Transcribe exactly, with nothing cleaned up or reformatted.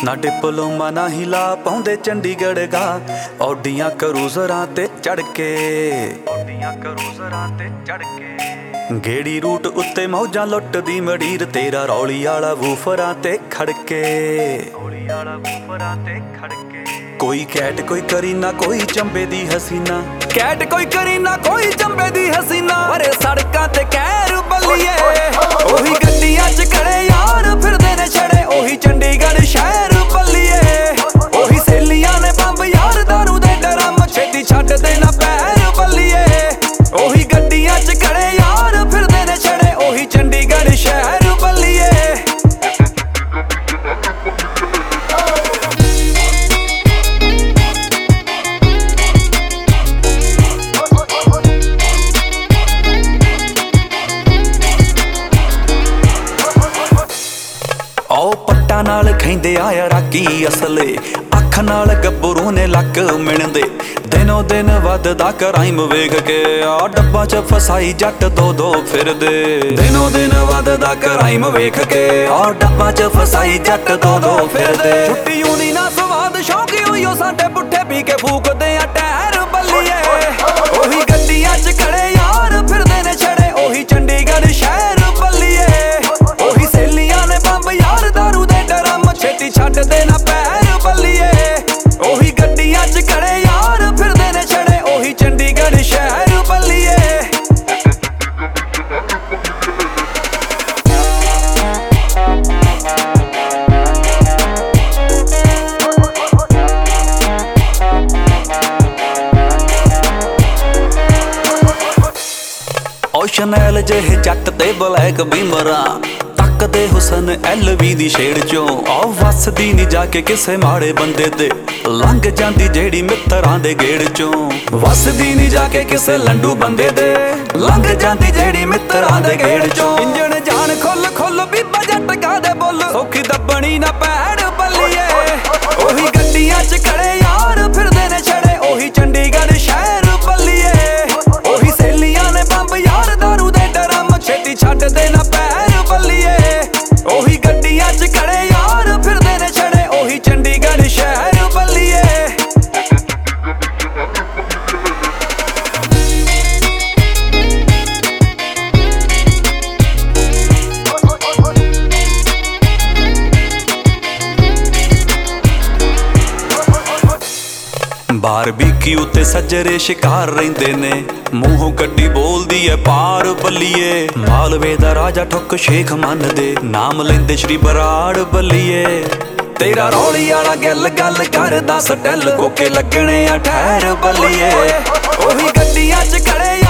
ना डिप्लोमा ना हिला पाउंदे चंडीगढ़ गा औडियां करूजरां ते चढ़ के औडियां करूजरां ते चढ़ के गेड़ी रूट उत्ते मौजां लुटदी मडीर तेरा रौली आला वूफरां ते खड़के रौली आला वूफरां ते खड़के कोई कैट कोई करीना कोई चंबे दी हसीना कैट कोई करीना कोई चंबे दी हसीना अरे सड़कां ते कहर बल्लिए ओही गड्डियां च खड़े यार फिरदे ने छड़े ओही चंडीगढ़ शहर बल्लिए ओही सहेलियां ने बंब यार दारू दे डरम छेती छड्ड देना पैर बल्लिए ओही गड्डियां च खड़े यार फिरदे ने छड़े ओही चंडीगढ़ शहर बल्लिए पट्टा नाल खैंदे आया राकी असले अख नाल गब्बरू ने लक मिणदे दिनों दिन वधदा क्राइम वेख के आ डब्बा च फसाई जट दो दो फिरदे दिनों दिन वधदा क्राइम वेख के आ डब्बा च फसाई जट दो दो फिरदे छुट्टी होनी ना स्वाद शौकी होइयो साडे पुट्ठे पी के फूकदे आ टैर बल्लिए ओही गड्डियां च खड़े यार फिरदे ने छड़े ओही चंडीगढ़ शहर बल्लिए ओही सहेलियां ने बंब यार दारू दे डरम छेती छड्ड देना पैर बल्लिए ओही गड्डियां च खड़े यार फिरदे ने छड़े ओही चंडीगढ़ शहर बल्लिए ओ शनैल जेहे जट ते ब्लैक बीमरा तकदे हुसन एल वी दी शेड़ चों आ वसदी नी जाके किसे माड़े बंदे ते लंघ जांदी जेड़ी मित्तरां दे गेड़ चों वसदी नी जाके किसे लंडू बंदे दे लंघ जांदी जेड़ी मित्तरां दे गेड़ चों इंजन जान खुल खुल बीबा जट गा दे बोल सौखी दबणी ना पैड़ बल्लिए ओही गड्डियां च खड़े यार फिरदे ने छड़े ओही चंडीगढ़ शहर बल्लिए ओही सहेलियां ने बंब यार दारू दे डरम छेती छड्ड देना पैर बल्लिए ओही गड्डियां च खड़े यार फिरदे ने छड़े ओही चंडीगढ़ शहर बल्लिए बारबीक्यू ते सज्जरे शिकार रहिंदे ने मूहों गड्डी बोलदी है पार बल्लिए मालवे दा राजा ठुक शेख मन दे नाम लेंदे श्री बराड़ बल्लिए तेरा रौली आला गल गल करदा सटैल कोके लगने आ ठहर बल्लिए ओही गड्डियां च खड़े